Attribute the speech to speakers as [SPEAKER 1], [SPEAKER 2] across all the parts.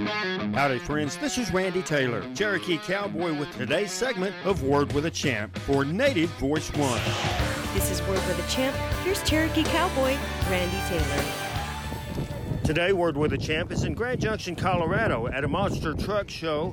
[SPEAKER 1] Howdy, friends. This is Randy Taylor, Cherokee Cowboy, with today's segment of Word with a Champ for Native Voice One.
[SPEAKER 2] This is Word with a Champ. Here's Cherokee Cowboy, Randy Taylor.
[SPEAKER 1] Today, Word with a Champ is in Grand Junction, Colorado at a monster truck show.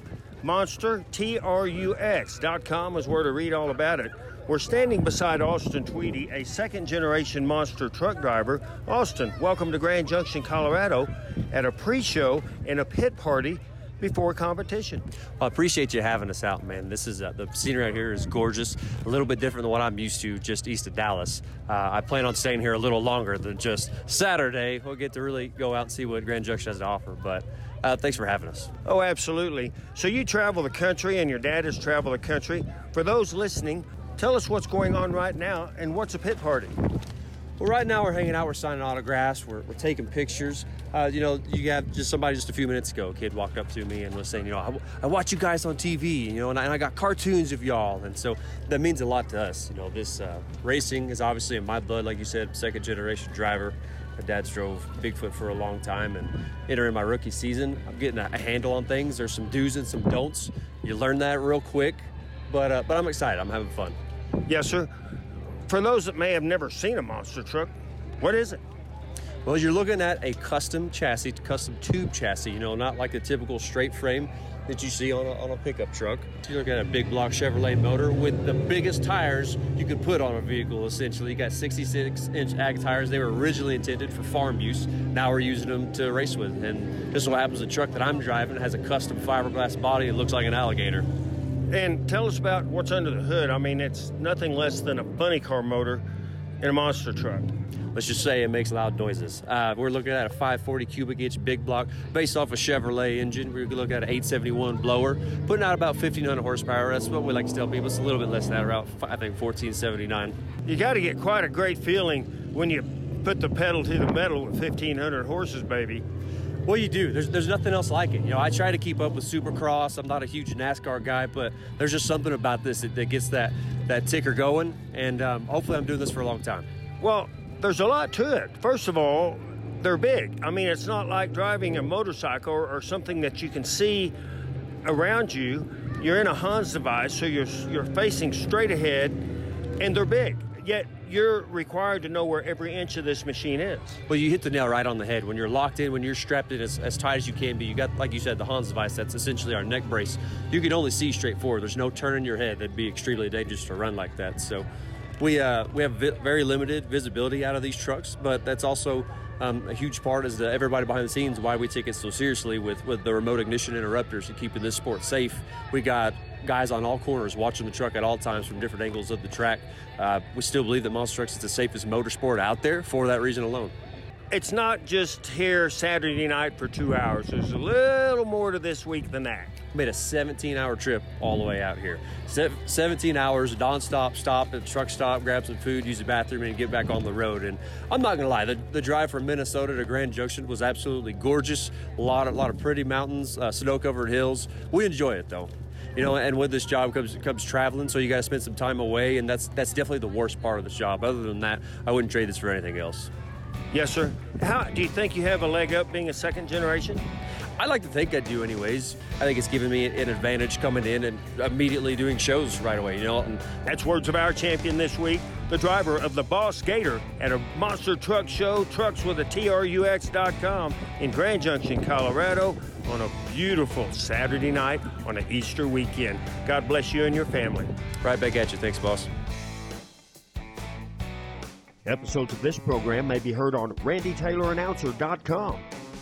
[SPEAKER 1] MonsterTrux.com is where to read all about it. We're standing beside Austin Tweedy, a second-generation monster truck driver. Austin, welcome to Grand Junction, Colorado, at a pre-show and a pit party before competition.
[SPEAKER 3] I appreciate you having us out, man. This is the scenery out here is gorgeous, a little bit different than what I'm used to just east of Dallas. I plan on staying here a little longer than just Saturday. We'll get to really go out and see what Grand Junction has to offer, but thanks for having us.
[SPEAKER 1] Oh, absolutely. So you travel the country, and your dad has traveled the country. For those listening, tell us what's going on right now and what's a pit party.
[SPEAKER 3] Well, right now we're hanging out, we're signing autographs, we're taking pictures. You got somebody just a few minutes ago, a kid walked up to me and was saying, I watch you guys on TV, and I got cartoons of y'all. And so that means a lot to us. This racing is obviously in my blood, like you said, second generation driver. My dad's drove Bigfoot for a long time, and entering my rookie season, I'm getting a handle on things. There's some do's and some don'ts. You learn that real quick, but I'm excited. I'm having fun.
[SPEAKER 1] Yes, sir. For those that may have never seen a monster truck, what is it?
[SPEAKER 3] Well, you're looking at a custom chassis, custom tube chassis, not like the typical straight frame that you see on a pickup truck. You're looking at a big block Chevrolet motor with the biggest tires you could put on a vehicle, essentially. You got 66-inch ag tires. They were originally intended for farm use. Now we're using them to race with. And just so happens the truck that I'm driving has a custom fiberglass body. It looks like an alligator.
[SPEAKER 1] And tell us about what's under the hood. I mean, it's nothing less than a funny car motor in a monster truck.
[SPEAKER 3] Let's just say it makes loud noises. We're looking at a 540 cubic inch big block based off a Chevrolet engine. We're looking at an 871 blower, putting out about 1,500 horsepower. That's what we like to tell people. It's a little bit less than that, around, I think, 1,479.
[SPEAKER 1] You got to get quite a great feeling when you put the pedal to the metal with 1,500 horses, baby.
[SPEAKER 3] Well, you do. There's nothing else like it. I try to keep up with Supercross. I'm not a huge NASCAR guy, but there's just something about this that gets that ticker going, and hopefully I'm doing this for a long time.
[SPEAKER 1] Well, there's a lot to it. First of all, they're big. I mean, it's not like driving a motorcycle or something that you can see around you. You're in a Hans device, so you're facing straight ahead, and they're big. Yet you're required to know where every inch of this machine is.
[SPEAKER 3] Well, you hit the nail right on the head. When you're locked in, when you're strapped in as tight as you can be, you got, like you said, the Hans device. That's essentially our neck brace. You can only see straight forward. There's no turning your head. That'd be extremely dangerous to run like that. So we have very limited visibility out of these trucks, but that's also a huge part is everybody behind the scenes why we take it so seriously with the remote ignition interrupters and keeping this sport safe. We got guys on all corners watching the truck at all times from different angles of the track. We still believe that monster trucks is the safest motorsport out there for that reason alone.
[SPEAKER 1] It's not just here Saturday night for 2 hours. There's a little more to this week than that.
[SPEAKER 3] Made a 17-hour trip all the way out here. 17 hours, non-stop, stop at the truck stop, grab some food, use the bathroom, and get back on the road. And I'm not going to lie, the drive from Minnesota to Grand Junction was absolutely gorgeous. A lot of pretty mountains, snow-covered hills. We enjoy it, though. And with this job comes traveling, so you got to spend some time away, and that's definitely the worst part of this job. Other than that, I wouldn't trade this for anything else.
[SPEAKER 1] Yes, sir. How do you think you have a leg up being a second generation?
[SPEAKER 3] I like to think I do anyways. I think it's given me an advantage coming in and immediately doing shows right away, And
[SPEAKER 1] that's words of our champion this week, the driver of the Boss Gator at a monster truck show, truckswithatrux.com in Grand Junction, Colorado, on a beautiful Saturday night on an Easter weekend. God bless you and your family.
[SPEAKER 3] Right back at you. Thanks, boss.
[SPEAKER 1] Episodes of this program may be heard on RandyTaylorAnnouncer.com.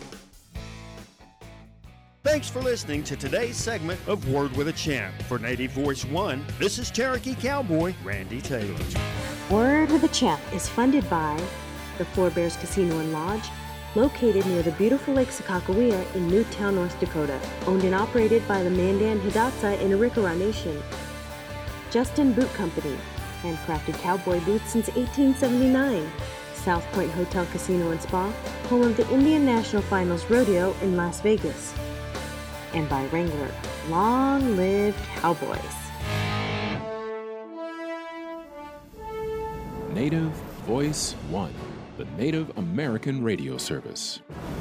[SPEAKER 1] Thanks for listening to today's segment of Word with a Champ. For Native Voice One, this is Cherokee Cowboy Randy Taylor.
[SPEAKER 2] Word with a Champ is funded by the Four Bears Casino and Lodge, located near the beautiful Lake Sakakawea in Newtown, North Dakota, owned and operated by the Mandan Hidatsa in Arikara Nation. Justin Boot Company, handcrafted cowboy boots since 1879. South Point Hotel Casino and Spa, home of the Indian National Finals Rodeo in Las Vegas. And by Wrangler, long live cowboys.
[SPEAKER 4] Native Voice One, the Native American radio service.